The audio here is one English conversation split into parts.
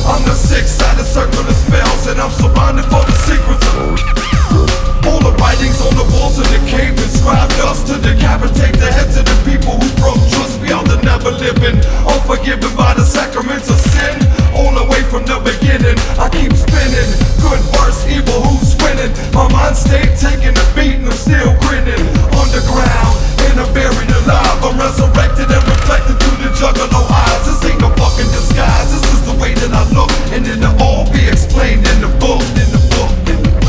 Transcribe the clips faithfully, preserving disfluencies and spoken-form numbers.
I'm the six-sided circle of spells, and I'm surrounded for the secrets of all the writings on the walls of the cave inscribed us to decapitate the heads of the people who broke trust beyond the never living, unforgiven by the sacraments of sin. All the way from the beginning, I keep spinning. Good versus evil, who's winning? My mind stayed taking a beat and I'm still grinning. Underground, and I'm buried alive. I'm resurrected and reflected through the juggalo eyes. This ain't no fucking disguise. This is the way that I look, and it'll all be explained in the book. In the book. In the book.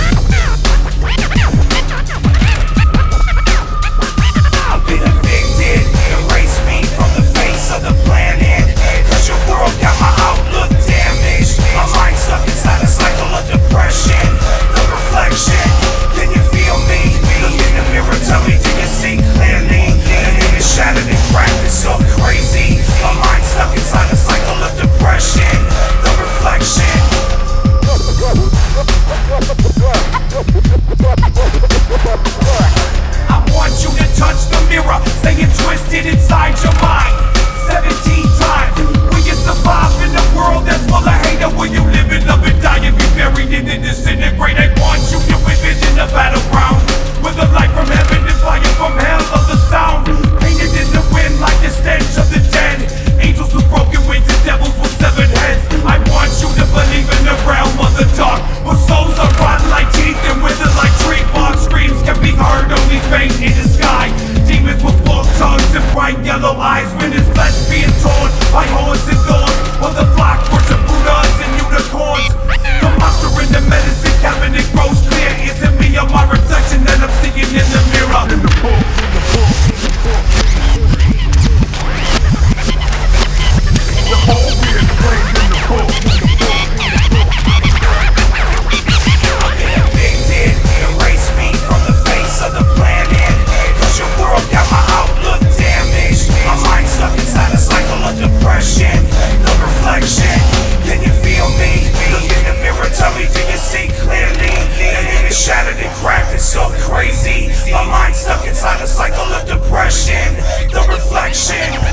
Staying twisted inside your mind seventeen times. Will you survive in a world that's full of hate? Or will you live and love and die and be buried and then disintegrate? I want you to envision a battleground with a light from heaven and fire from hell of the sound. Painted in the wind like the stench of the dead. Angels with broken wings and devils with severed heads. I want you to believe in the realm of the dark, where souls are rotten like teeth and wither like tree bark. Screams can be heard only faint in the sky. Demons with forked tongues and bright yellow eyes, when his flesh being torn by horns and thorns, while the flock worship Buddhas and unicorns. The monster in the medicine cabinet grows clear. Is it me or my reflection that I'm seeing in the mirror? In the book, in the book, in the book. The whole being played in the book, in the book, in the book. I've been evicted, erase me from the face of the planet. Cause your world got my outlook damaged. My mind stuck inside a cycle of depression. The reflection, can you feel me? Look in the mirror, tell me, do you see clearly? The image shattered and cracked, it's so crazy. My mind stuck inside a cycle of depression. The reflection.